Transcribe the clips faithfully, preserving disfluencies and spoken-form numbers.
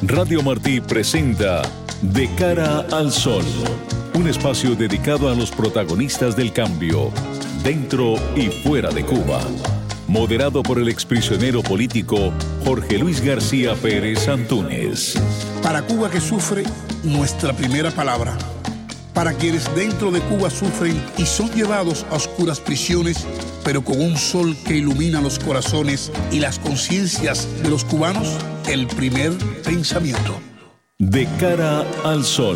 Radio Martí presenta De Cara al Sol, un espacio dedicado a los protagonistas del cambio, dentro y fuera de Cuba. Moderado por el exprisionero político Jorge Luis García Pérez Antúnez. Para Cuba que sufre, nuestra primera palabra. Para quienes dentro de Cuba sufren y son llevados a oscuras prisiones, pero con un sol que ilumina los corazones y las conciencias de los cubanos, el primer pensamiento. De Cara al Sol.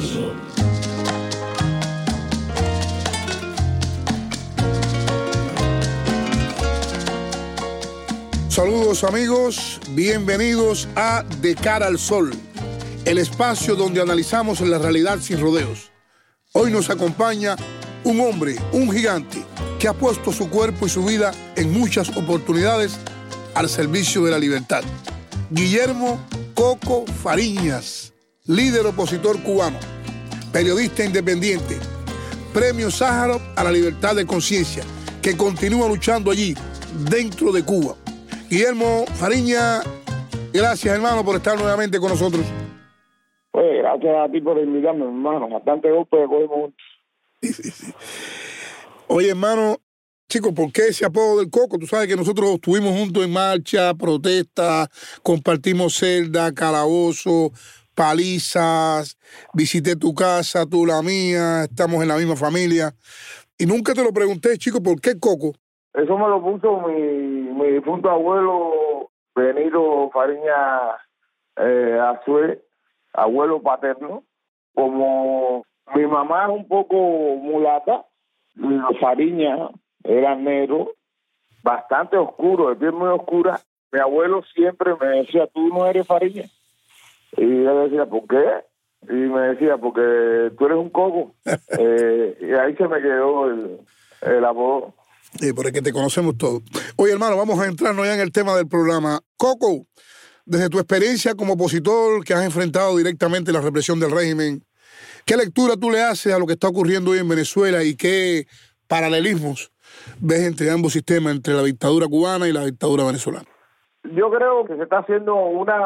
Saludos amigos, bienvenidos a De Cara al Sol, el espacio donde analizamos la realidad sin rodeos. Hoy nos acompaña un hombre, un gigante, que ha puesto su cuerpo y su vida en muchas oportunidades al servicio de la libertad. Guillermo Coco Fariñas, líder opositor cubano, periodista independiente, premio Sájarov a la libertad de conciencia, que continúa luchando allí, dentro de Cuba. Guillermo Fariñas, gracias hermano por estar nuevamente con nosotros. Pues gracias a ti por invitarme, hermano. Bastante golpe de cogimos. Sí, sí, sí. Oye, hermano, chicos, ¿por qué ese apodo del Coco? Tú sabes que nosotros estuvimos juntos en marcha, protestas, compartimos celda, calabozo, palizas, visité tu casa, tú la mía, estamos en la misma familia. Y nunca te lo pregunté, chico, ¿por qué Coco? Eso me lo puso mi, mi difunto abuelo Benito Fariñas eh, Azué, abuelo paterno. Como mi mamá es un poco mulata, los Fariñas eran negros, bastante oscuros, de piel muy oscura. Mi abuelo siempre me decía, ¿tú no eres Fariñas? Y yo decía, ¿por qué? Y me decía, porque tú eres un coco. eh, y ahí se me quedó el, el apodo. Sí, por el que te conocemos todos. Oye, hermano, vamos a entrarnos ya en el tema del programa. Coco, desde tu experiencia como opositor que has enfrentado directamente la represión del régimen, ¿qué lectura tú le haces a lo que está ocurriendo hoy en Venezuela y qué paralelismos ves entre ambos sistemas, entre la dictadura cubana y la dictadura venezolana? Yo creo que se está haciendo una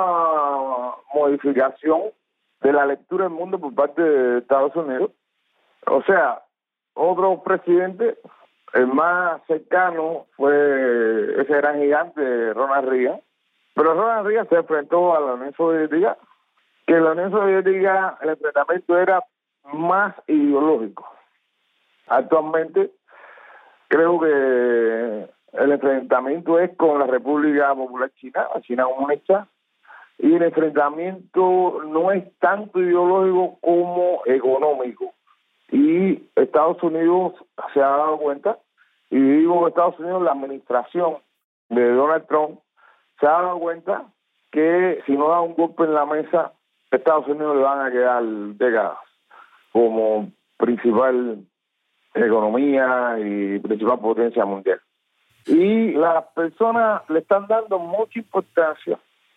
modificación de la lectura del mundo por parte de Estados Unidos. O sea, otros presidentes, el más cercano fue ese gran gigante, Ronald Reagan. Pero Ronald Reagan se enfrentó a la Unión Soviética, que la Unión Soviética, el enfrentamiento era más ideológico. Actualmente, creo que el enfrentamiento es con la República Popular China, la China comunista, y el enfrentamiento no es tanto ideológico como económico. Y Estados Unidos se ha dado cuenta, y digo Estados Unidos, la administración de Donald Trump, se ha dado cuenta que si no da un golpe en la mesa, Estados Unidos le van a quedar décadas como principal economía y principal potencia mundial. Y las personas le están dando mucha importancia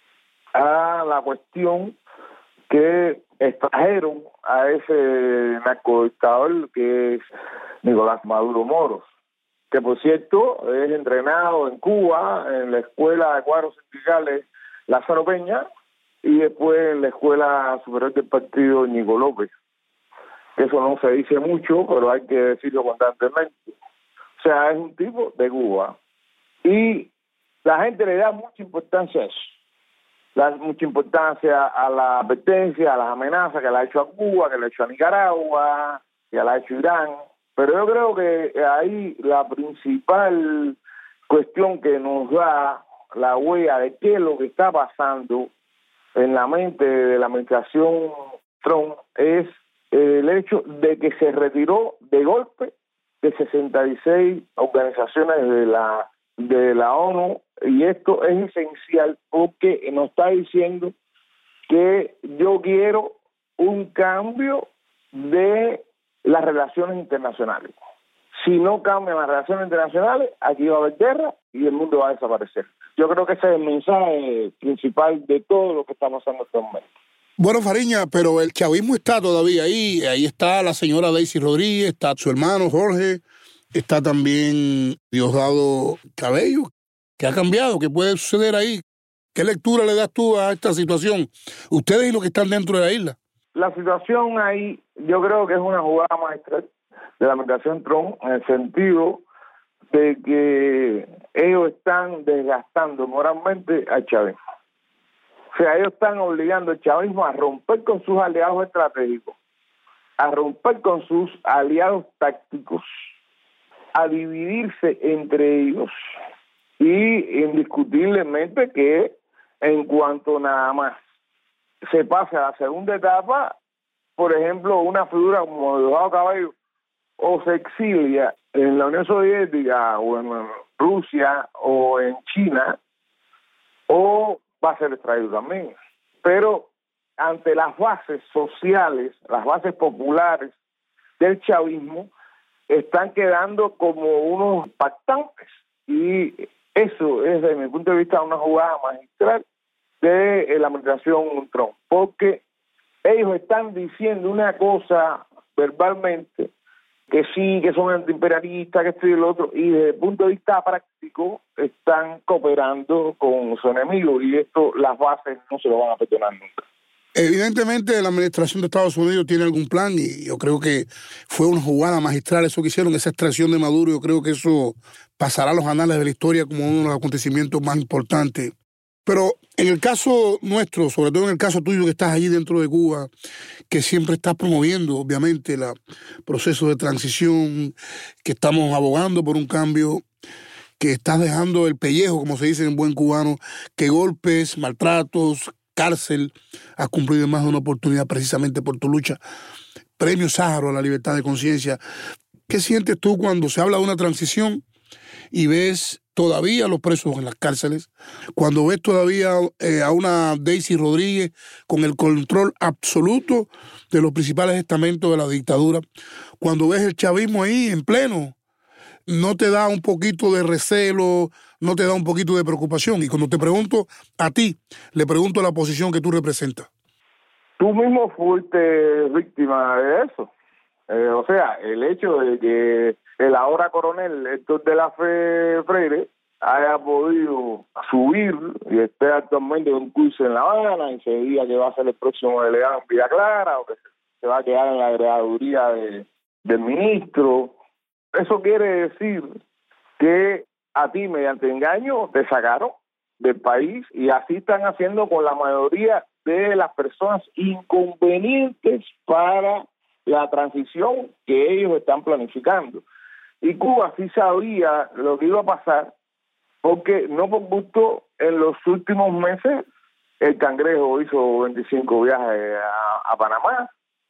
a la cuestión que extrajeron a ese narcodictador que es Nicolás Maduro Moros, que por cierto es entrenado en Cuba, en la Escuela de Cuadros Sindicales Lázaro Peña, y después en la Escuela Superior del Partido Ñigo López. Eso no se dice mucho, pero hay que decirlo constantemente. O sea, es un tipo de Cuba. Y la gente le da mucha importancia a eso. Le da mucha importancia a la advertencia, a las amenazas que le ha hecho a Cuba, que le ha hecho a Nicaragua, que le ha hecho a Irán. Pero yo creo que ahí la principal cuestión que nos da la huella de qué es lo que está pasando en la mente de la administración Trump es el hecho de que se retiró de golpe de sesenta y seis organizaciones de la de la ONU, y esto es esencial porque nos está diciendo que yo quiero un cambio de las relaciones internacionales. Si no cambian las relaciones internacionales, aquí va a haber guerra y el mundo va a desaparecer. Yo creo que ese es el mensaje principal de todo lo que está pasando en este momento. Bueno, Fariñas, pero el chavismo está todavía ahí. Ahí está la señora Daisy Rodríguez, está su hermano Jorge, está también Diosdado Cabello. ¿Qué ha cambiado? ¿Qué puede suceder ahí? ¿Qué lectura le das tú a esta situación? Ustedes y los que están dentro de la isla. La situación ahí, yo creo que es una jugada maestra de la administración Trump, en el sentido de que ellos están desgastando moralmente al chavismo. O sea, ellos están obligando al chavismo a romper con sus aliados estratégicos, a romper con sus aliados tácticos, a dividirse entre ellos y indiscutiblemente que en cuanto nada más se pasa a la segunda etapa, por ejemplo, una figura como Diosdado Cabello o se exilia en la Unión Soviética o en Rusia o en China, o va a ser extraído también. Pero ante las bases sociales, las bases populares del chavismo, están quedando como unos pactantes. Y eso es, desde mi punto de vista, una jugada magistral de la administración Trump, porque ellos están diciendo una cosa verbalmente, que sí, que son antiimperialistas, que esto y el otro, y desde el punto de vista práctico están cooperando con su enemigo, y esto las bases no se lo van a perdonar nunca. Evidentemente la administración de Estados Unidos tiene algún plan y yo creo que fue una jugada magistral eso que hicieron, esa extracción de Maduro. Yo creo que eso pasará a los anales de la historia como uno de los acontecimientos más importantes. Pero en el caso nuestro, sobre todo en el caso tuyo que estás allí dentro de Cuba, que siempre estás promoviendo obviamente el proceso de transición, que estamos abogando por un cambio, que estás dejando el pellejo, como se dice en buen cubano, que golpes, maltratos, cárcel, has cumplido más de una oportunidad precisamente por tu lucha. Premio Sájaro a la libertad de conciencia. ¿Qué sientes tú cuando se habla de una transición y ves todavía a los presos en las cárceles, cuando ves todavía eh, a una Daisy Rodríguez con el control absoluto de los principales estamentos de la dictadura, cuando ves el chavismo ahí en pleno? ¿No te da un poquito de recelo, no te da un poquito de preocupación? Y cuando te pregunto a ti, le pregunto a la posición que tú representas. Tú mismo fuiste víctima de eso. Eh, o sea, el hecho de que el ahora coronel Héctor de la Fe Freire haya podido subir y esté actualmente en un curso en La Habana y se diga que va a ser el próximo delegado en Villa Clara o que se va a quedar en la agregaduría de, del ministro. Eso quiere decir que a ti, mediante engaño, te sacaron del país, y así están haciendo con la mayoría de las personas inconvenientes para la transición que ellos están planificando. Y Cuba sí sabía lo que iba a pasar, porque no por gusto en los últimos meses el Cangrejo hizo veinticinco viajes a, a Panamá,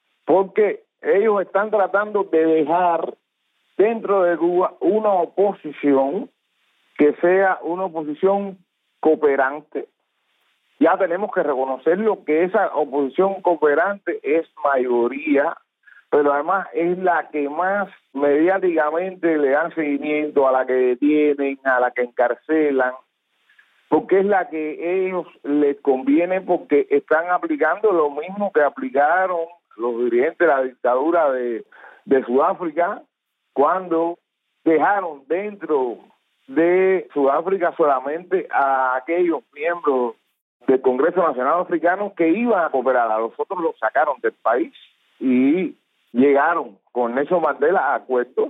porque ellos están tratando de dejar dentro de Cuba una oposición que sea una oposición cooperante. Ya tenemos que reconocerlo, que esa oposición cooperante es mayoría, pero además es la que más mediáticamente le dan seguimiento, a la que detienen, a la que encarcelan, porque es la que ellos les conviene, porque están aplicando lo mismo que aplicaron los dirigentes de la dictadura de, de Sudáfrica, cuando dejaron dentro de Sudáfrica solamente a aquellos miembros del Congreso Nacional Africano que iban a cooperar. A los otros los sacaron del país y llegaron con Nelson Mandela a acuerdos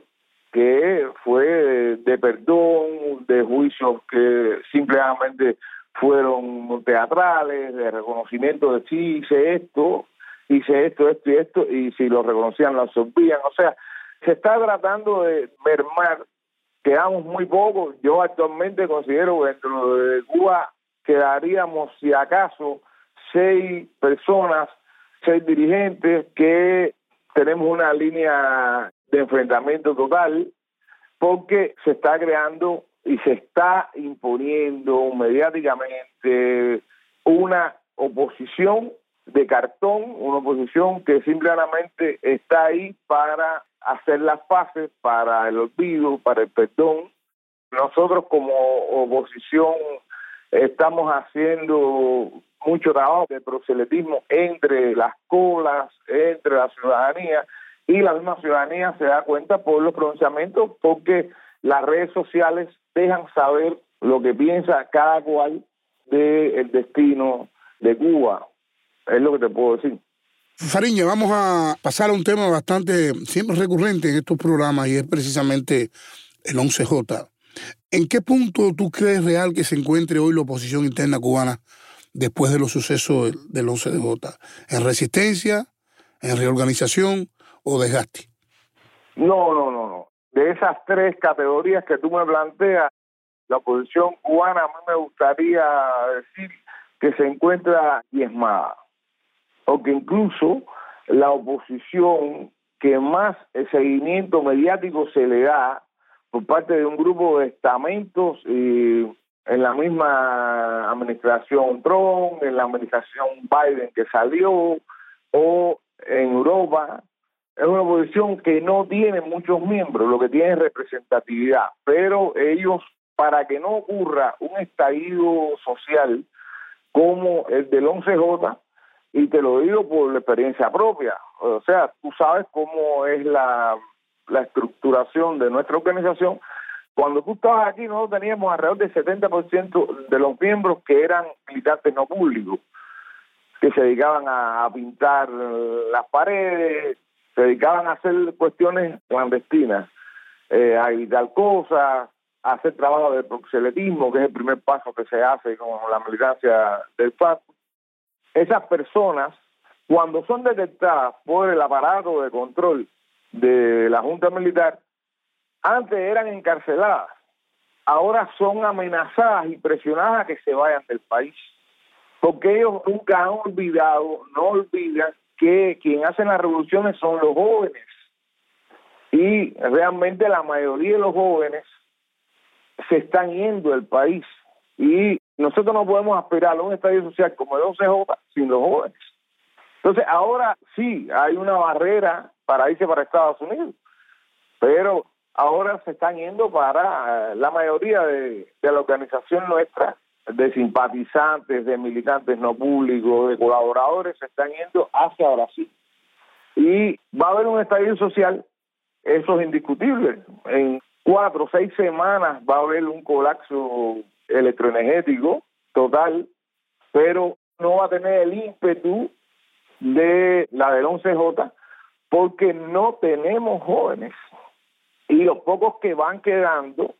que fue de, de perdón, de juicios que simplemente fueron teatrales, de reconocimiento de sí, hice esto, hice esto, esto y esto, y si lo reconocían lo absorbían. O sea, se está tratando de mermar. Quedamos muy pocos. Yo actualmente considero que dentro de Cuba quedaríamos, si acaso, seis personas, seis dirigentes, que tenemos una línea de enfrentamiento total, porque se está creando y se está imponiendo mediáticamente una oposición de cartón, una oposición que simplemente está ahí para hacer las paces, para el olvido, para el perdón. Nosotros como oposición estamos haciendo mucho trabajo de proselitismo entre las colas, entre la ciudadanía, y la misma ciudadanía se da cuenta por los pronunciamientos, porque las redes sociales dejan saber lo que piensa cada cual del destino de Cuba. Es lo que te puedo decir. Fariña, vamos a pasar a un tema bastante, siempre recurrente en estos programas, y es precisamente el once J. ¿En qué punto tú crees real que se encuentre hoy la oposición interna cubana después de los sucesos del once de J? ¿En resistencia, en reorganización o desgaste? No, no, no, no. De esas tres categorías que tú me planteas, la oposición cubana, a mí me gustaría decir que se encuentra diezmada. Porque incluso la oposición que más seguimiento mediático se le da por parte de un grupo de estamentos eh, en la misma administración Trump, en la administración Biden que salió, o en Europa, es una oposición que no tiene muchos miembros, lo que tiene es representatividad, pero ellos, para que no ocurra un estallido social como el del once J, y te lo digo por la experiencia propia, o sea, tú sabes cómo es la, la estructuración de nuestra organización. Cuando tú estabas aquí, nosotros teníamos alrededor del setenta por ciento de los miembros que eran militantes no públicos, que se dedicaban a, a pintar las paredes, se dedicaban a hacer cuestiones clandestinas, eh, a evitar cosas, a hacer trabajo de proxenetismo, que es el primer paso que se hace con la militancia del F A C. Esas personas, cuando son detectadas por el aparato de control de la Junta Militar, antes eran encarceladas, ahora son amenazadas y presionadas a que se vayan del país, porque ellos nunca han olvidado, no olvidan que quien hace las revoluciones son los jóvenes, y realmente la mayoría de los jóvenes se están yendo del país, y nosotros no podemos aspirar a un estadio social como el once J sin los jóvenes. Entonces ahora sí hay una barrera para irse para Estados Unidos, pero ahora se están yendo para la mayoría de, de la organización nuestra, de simpatizantes, de militantes no públicos, de colaboradores, se están yendo hacia Brasil. Y va a haber un estallido social, eso es indiscutible. En cuatro o seis semanas va a haber un colapso electroenergético total, pero no va a tener el ímpetu de la del once J, porque no tenemos jóvenes. Y los pocos que van quedando,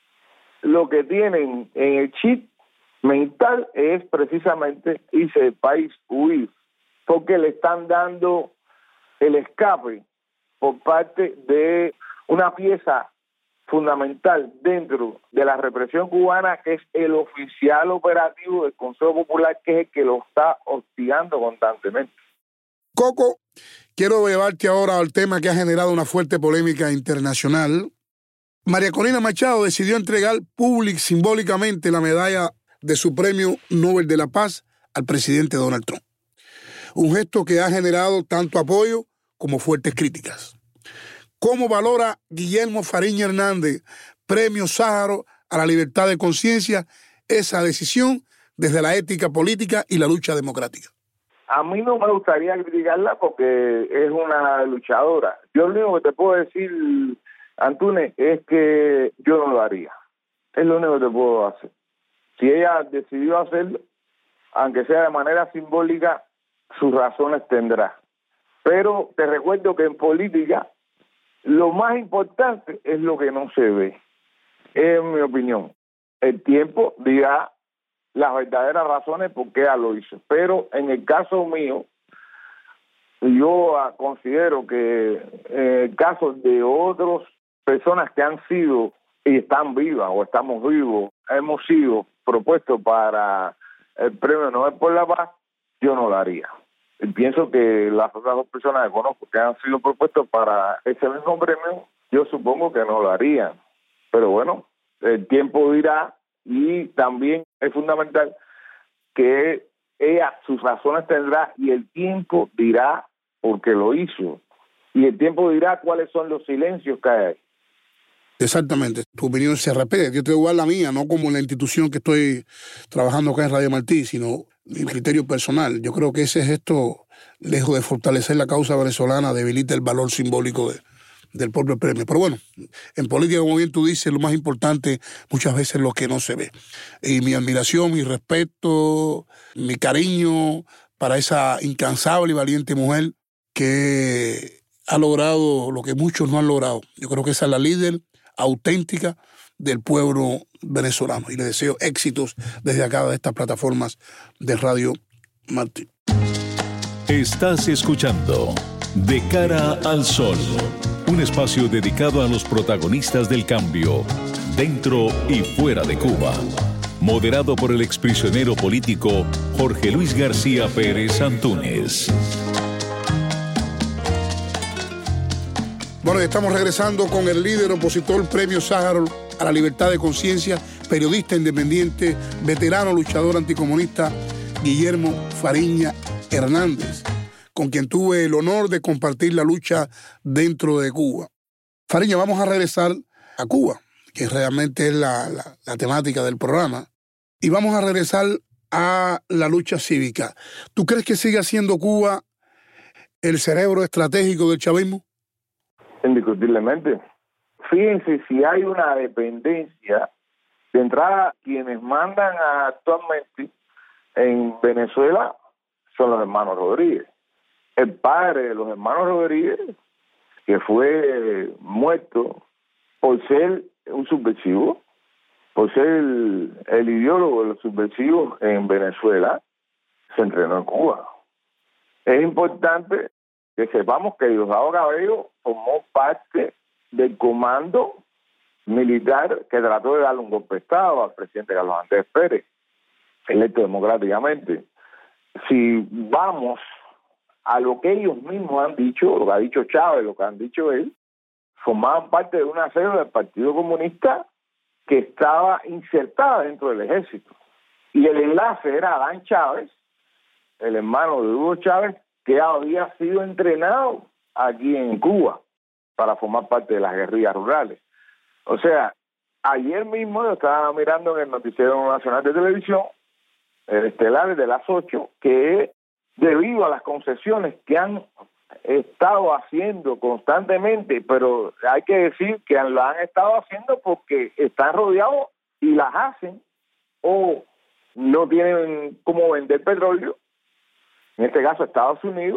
lo que tienen en el chip mental es precisamente irse del país, huir, porque le están dando el escape por parte de una pieza fundamental dentro de la represión cubana, que es el oficial operativo del Consejo Popular, que es el que lo está hostigando constantemente. Coco, quiero llevarte ahora al tema que ha generado una fuerte polémica internacional. María Corina Machado decidió entregar públic simbólicamente la medalla de su premio Nobel de la Paz al presidente Donald Trump. Un gesto que ha generado tanto apoyo como fuertes críticas. ¿Cómo valora Guillermo Fariña Hernández, premio Sájarov a la libertad de conciencia, esa decisión desde la ética política y la lucha democrática? A mí no me gustaría criticarla porque es una luchadora. Yo lo único que te puedo decir, Antunes, es que yo no lo haría. Es lo único que te puedo hacer. Si ella decidió hacerlo, aunque sea de manera simbólica, sus razones tendrá. Pero te recuerdo que en política lo más importante es lo que no se ve, en mi opinión. El tiempo dirá las verdaderas razones por qué ella lo hizo. Pero en el caso mío, yo considero que en el caso de otras personas que han sido y están vivas o estamos vivos, hemos sido propuestos para el premio Nobel por la Paz, yo no lo haría. Y pienso que las otras dos personas que conozco que han sido propuestos para ese mismo premio, yo supongo que no lo harían. Pero bueno, el tiempo dirá, y también es fundamental que ella sus razones tendrá y el tiempo dirá por qué lo hizo. Y el tiempo dirá cuáles son los silencios que hay. Exactamente, tu opinión se repite. Yo te voy a dar la mía, no como la institución que estoy trabajando acá en Radio Martí, sino mi criterio personal. Yo creo que ese gesto, lejos de fortalecer la causa venezolana, debilita el valor simbólico de, del propio premio. Pero bueno, en política, como bien tú dices, lo más importante muchas veces es lo que no se ve. Y mi admiración, mi respeto, mi cariño para esa incansable y valiente mujer que ha logrado lo que muchos no han logrado. Yo creo que esa es la líder auténtica del pueblo venezolano. Y le deseo éxitos desde acá de estas plataformas de Radio Martí. Estás escuchando De Cara al Sol, un espacio dedicado a los protagonistas del cambio, dentro y fuera de Cuba. Moderado por el exprisionero político Jorge Luis García Pérez Antúnez. Bueno, estamos regresando con el líder opositor Premio Sájarov a la libertad de conciencia, periodista independiente, veterano luchador anticomunista, Guillermo Fariña Hernández, con quien tuve el honor de compartir la lucha dentro de Cuba. Fariña, vamos a regresar a Cuba, que realmente es la, la, la temática del programa, y vamos a regresar a la lucha cívica. ¿Tú crees que sigue siendo Cuba el cerebro estratégico del chavismo? Indiscutiblemente. Fíjense, si hay una dependencia, de entrada, quienes mandan actualmente en Venezuela son los hermanos Rodríguez. El padre de los hermanos Rodríguez, que fue muerto por ser un subversivo, por ser el, el ideólogo de los subversivos en Venezuela, se entrenó en Cuba. Es importante que sepamos que Diosdado Cabello formó parte del comando militar que trató de darle un golpe de Estado al presidente Carlos Andrés Pérez, electo democráticamente. Si vamos a lo que ellos mismos han dicho, lo que ha dicho Chávez, lo que han dicho él, formaban parte de una célula del Partido Comunista que estaba insertada dentro del ejército. Y el enlace era Adán Chávez, el hermano de Hugo Chávez, que había sido entrenado aquí en Cuba para formar parte de las guerrillas rurales. O sea, ayer mismo yo estaba mirando en el Noticiero Nacional de Televisión, el estelar de las ocho, que debido a las concesiones que han estado haciendo constantemente, pero hay que decir que lo han estado haciendo porque están rodeados y las hacen, o no tienen cómo vender petróleo, en este caso Estados Unidos,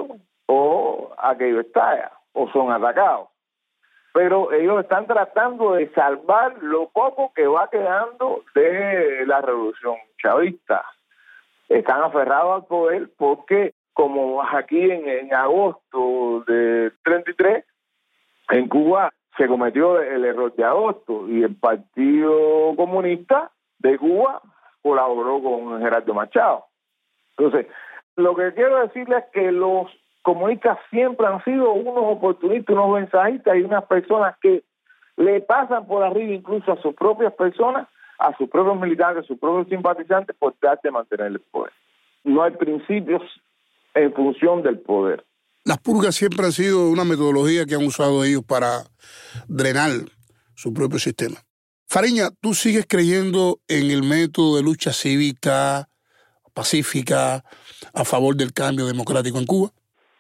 o aquello estalla, o son atacados. Pero ellos están tratando de salvar lo poco que va quedando de la revolución chavista. Están aferrados al poder porque, como aquí en, en agosto de treinta y tres, en Cuba se cometió el error de agosto y el Partido Comunista de Cuba colaboró con Gerardo Machado. Entonces, lo que quiero decirles es que los comunistas siempre han sido unos oportunistas, unos mensajistas y unas personas que le pasan por arriba incluso a sus propias personas, a sus propios militares, a sus propios simpatizantes, por tratar de mantener el poder. No hay principios en función del poder. Las purgas siempre han sido una metodología que han usado ellos para drenar su propio sistema. Fariña, ¿tú sigues creyendo en el método de lucha cívica, pacífica, a favor del cambio democrático en Cuba?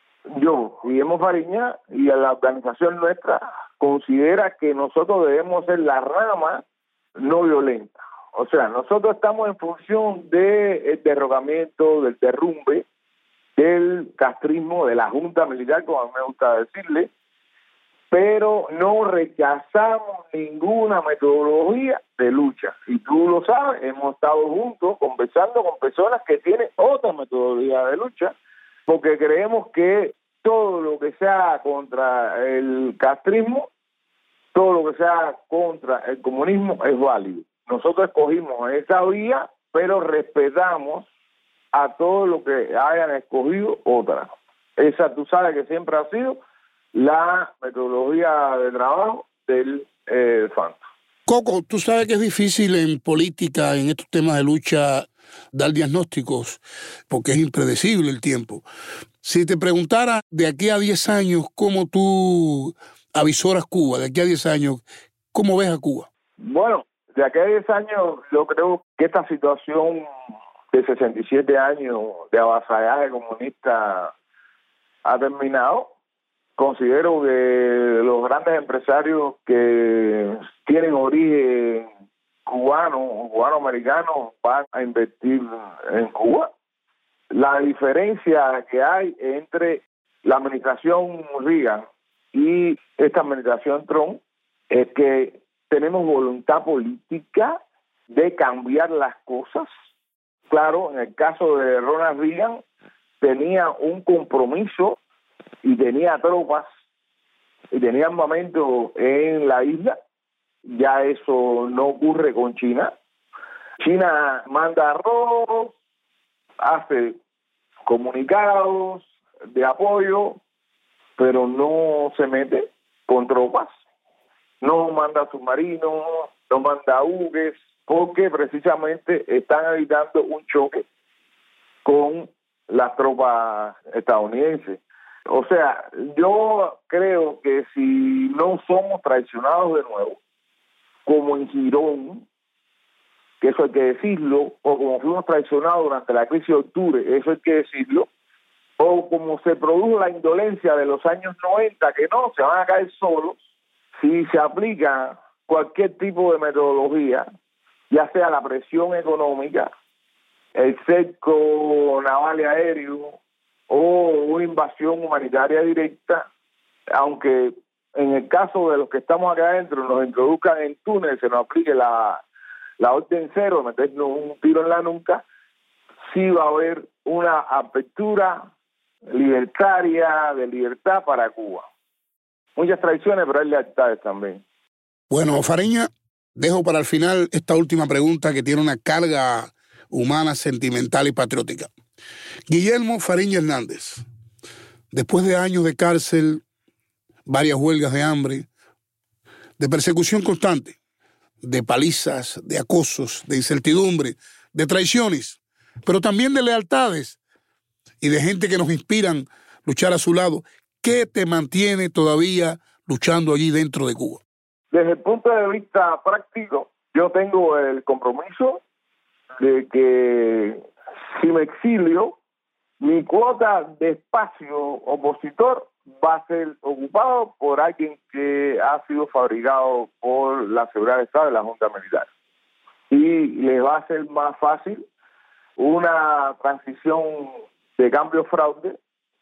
Yo, Guillermo Fariña, y la organización nuestra considera que nosotros debemos ser la rama no violenta. O sea, nosotros estamos en función del derrocamiento, del derrumbe, del castrismo, de la junta militar, como a mí me gusta decirle, pero no rechazamos ninguna metodología de lucha. Y tú lo sabes, hemos estado juntos conversando con personas que tienen otra metodología de lucha, porque creemos que todo lo que sea contra el castrismo, todo lo que sea contra el comunismo es válido. Nosotros escogimos esa vía, pero respetamos a todo lo que hayan escogido otra. Esa tú sabes que siempre ha sido la metodología de trabajo del eh, F A N T. Coco, tú sabes que es difícil en política, en estos temas de lucha, dar diagnósticos, porque es impredecible el tiempo. Si te preguntara de aquí a diez años, ¿cómo tú avisoras Cuba? De aquí a diez años, ¿cómo ves a Cuba? Bueno, de aquí a diez años, yo creo que esta situación de sesenta y siete años de avasallaje comunista ha terminado. considero que los grandes empresarios que tienen origen cubano o cubano-americano van a invertir en Cuba. La diferencia que hay entre la administración Reagan y esta administración Trump es que tenemos voluntad política de cambiar las cosas. Claro, en el caso de Ronald Reagan tenía un compromiso y tenía tropas y tenía armamento en la isla. Ya eso no ocurre con China. China manda arroz, hace comunicados de apoyo, pero no se mete con tropas, no manda submarinos, no manda buques, porque precisamente están evitando un choque con las tropas estadounidenses. O sea, yo creo que si no somos traicionados de nuevo, como en Girón, que eso hay que decirlo, o como fuimos traicionados durante la crisis de octubre, eso hay que decirlo, o como se produjo la indolencia de los años noventa, que no, se van a caer solos, si se aplica cualquier tipo de metodología, ya sea la presión económica, el cerco naval y aéreo, o una invasión humanitaria directa, aunque en el caso de los que estamos acá adentro nos introduzcan en Túnez, se nos aplique la, la orden cero, meternos un tiro en la nuca, sí va a haber una apertura libertaria, de libertad para Cuba. Muchas traiciones, pero hay lealtades también. Bueno, Fariña, dejo para el final esta última pregunta que tiene una carga humana, sentimental y patriótica. Guillermo Fariña Hernández, después de años de cárcel, varias huelgas de hambre, de persecución constante, de palizas, de acosos, de incertidumbre, de traiciones, pero también de lealtades y de gente que nos inspiran a luchar a su lado, ¿qué te mantiene todavía luchando allí dentro de Cuba? Desde el punto de vista práctico, yo tengo el compromiso de que si me exilio, mi cuota de espacio opositor va a ser ocupado por alguien que ha sido fabricado por la Seguridad de Estado de la Junta Militar. Y les va a ser más fácil una transición de cambio fraude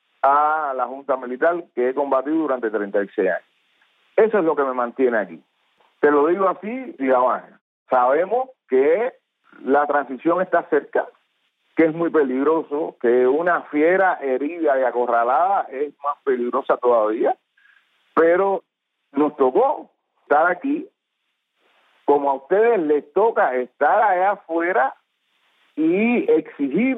a la Junta Militar que he combatido durante treinta y seis años. Eso es lo que me mantiene aquí. Te lo digo así y abajo. Sabemos que la transición está cerca, que es muy peligroso, que una fiera herida y acorralada es más peligrosa todavía, pero nos tocó estar aquí, como a ustedes les toca estar allá afuera y exigir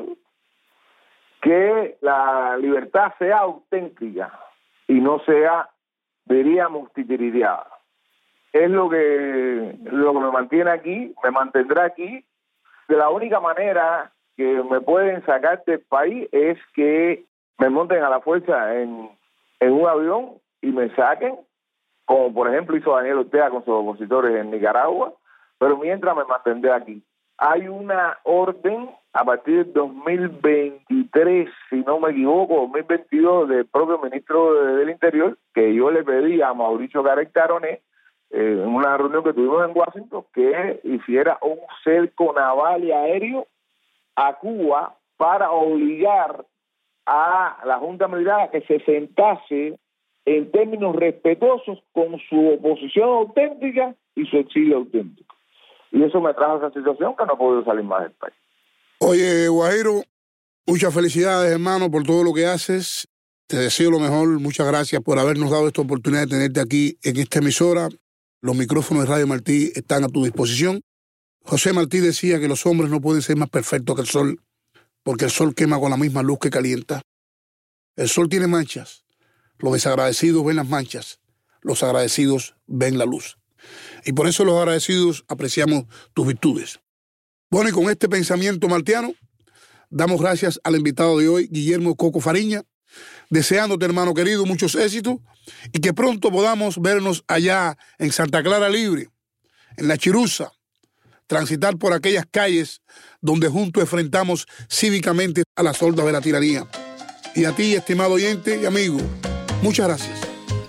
que la libertad sea auténtica y no sea, diríamos, titiriteada. Es lo que, lo que me mantiene aquí, me mantendrá aquí. De la única manera que me pueden sacar del país es que me monten a la fuerza en, en un avión y me saquen, como por ejemplo hizo Daniel Ortega con sus opositores en Nicaragua, pero mientras me mantendré aquí. Hay una orden a partir del dos mil veintitrés, si no me equivoco, dos mil veintidós, del propio ministro del Interior, que yo le pedí a Mauricio Gareth Caroné, eh, en una reunión que tuvimos en Washington, que hiciera un cerco naval y aéreo a Cuba para obligar a la Junta Militar a que se sentase en términos respetuosos con su oposición auténtica y su exilio auténtico. Y eso me trajo a esa situación que no he podido salir más del país. Oye, Guajiro, muchas felicidades, hermano, por todo lo que haces. Te deseo lo mejor. Muchas gracias por habernos dado esta oportunidad de tenerte aquí en esta emisora. Los micrófonos de Radio Martí están a tu disposición. José Martí decía que los hombres no pueden ser más perfectos que el sol, porque el sol quema con la misma luz que calienta. El sol tiene manchas. Los desagradecidos ven las manchas. Los agradecidos ven la luz. Y por eso los agradecidos apreciamos tus virtudes. Bueno, y con este pensamiento martiano, damos gracias al invitado de hoy, Guillermo Coco Fariña, deseándote, hermano querido, muchos éxitos y que pronto podamos vernos allá en Santa Clara Libre, en La Chiruza, transitar por aquellas calles donde juntos enfrentamos cívicamente a las hordas de la tiranía. Y a ti, estimado oyente y amigo, muchas gracias.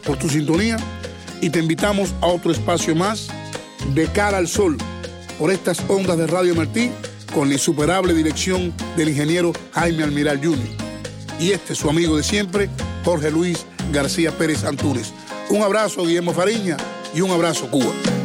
por tu sintonía y te invitamos a otro espacio más de Cara al Sol por estas ondas de Radio Martí con la insuperable dirección del ingeniero Jaime Almiral junior Y este es su amigo de siempre, Jorge Luis García Pérez Antúnez. Un abrazo, Guillermo Fariña, y un abrazo, Cuba.